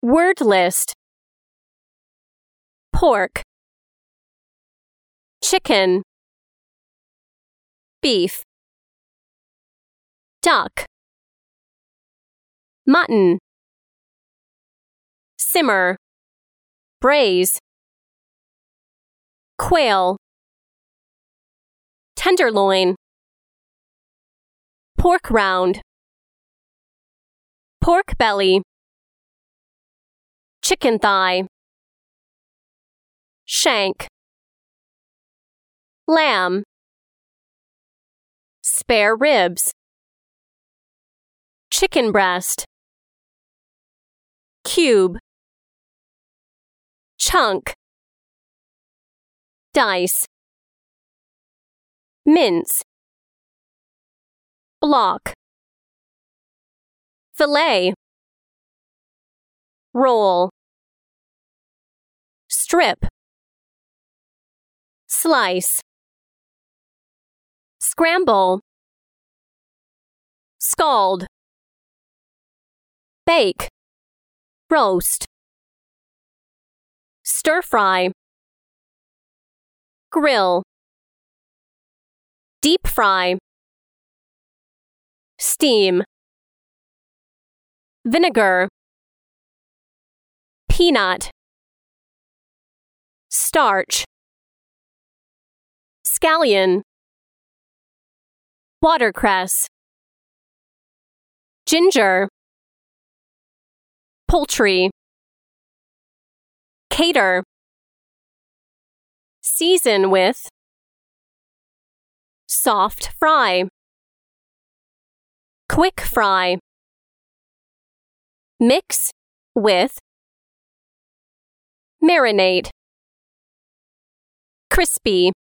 Word list. Pork, chicken, beef, duck, mutton, simmer, braise, quail, tenderloin, pork round, pork belly, chicken thigh, shank, lamb, spare ribs, chicken breast, cube, chunk, dice, mince, block, fillet, roll, strip, slice, scramble, scald, bake, roast, stir fry, grill, deep fry, steam, vinegar, peanut, starch, scallion, watercress, ginger, poultry, cater, season with, soft fry, quick fry, mix with, marinate, crispy.